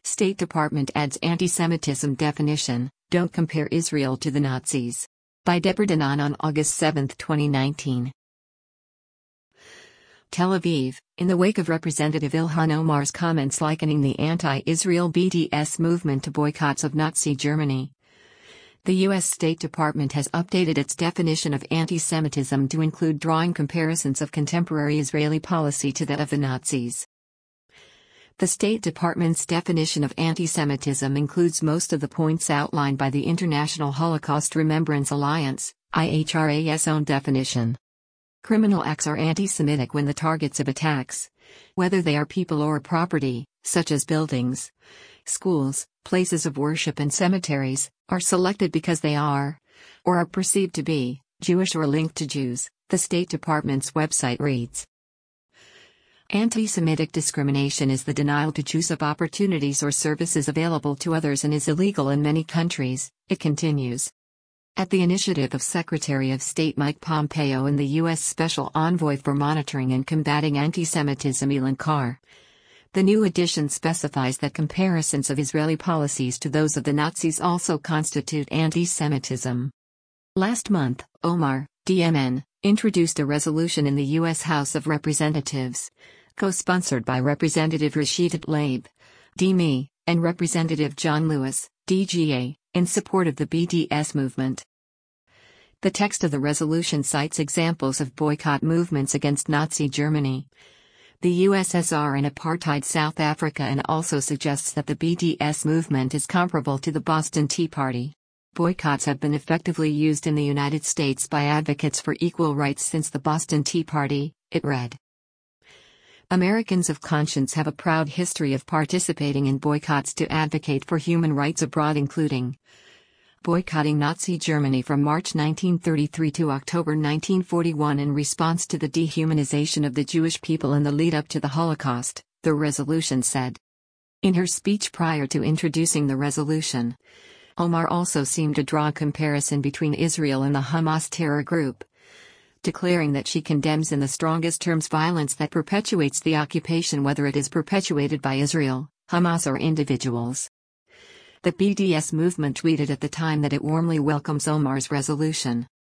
State Department adds anti-Semitism definition, don't compare Israel to the Nazis. By Deborah Danon on August 7, 2019. Tel Aviv, in the wake of Representative Ilhan Omar's comments likening the anti-Israel BDS movement to boycotts of Nazi Germany. The U.S. State Department has updated its definition of anti-Semitism to include drawing comparisons of contemporary Israeli policy to that of the Nazis. The State Department's definition of anti-Semitism includes most of the points outlined by the International Holocaust Remembrance Alliance, IHRA's own definition. Criminal acts are anti-Semitic when the targets of attacks, whether they are people or property, such as buildings, schools, places of worship and cemeteries, are selected because they are, or are perceived to be, Jewish or linked to Jews, the State Department's website reads. Anti-Semitic discrimination is the denial to Jews of opportunities or services available to others and is illegal in many countries, it continues. At the initiative of Secretary of State Mike Pompeo and the U.S. Special Envoy for Monitoring and Combating Anti-Semitism Elan Carr, the new edition specifies that comparisons of Israeli policies to those of the Nazis also constitute anti-Semitism. Last month, Omar, DMN, introduced a resolution in the U.S. House of Representatives, co-sponsored by Representative Rashida Tlaib, DME, and Representative John Lewis, DGA, in support of the BDS movement. The text of the resolution cites examples of boycott movements against Nazi Germany, the USSR and apartheid South Africa, and also suggests that the BDS movement is comparable to the Boston Tea Party. Boycotts have been effectively used in the United States by advocates for equal rights since the Boston Tea Party, it read. Americans of conscience have a proud history of participating in boycotts to advocate for human rights abroad, including boycotting Nazi Germany from March 1933 to October 1941 in response to the dehumanization of the Jewish people in the lead-up to the Holocaust, the resolution said. In her speech prior to introducing the resolution, Omar also seemed to draw a comparison between Israel and the Hamas terror group, declaring that she condemns in the strongest terms violence that perpetuates the occupation, whether it is perpetuated by Israel, Hamas, or individuals. The BDS movement tweeted at the time that it warmly welcomes Omar's resolution.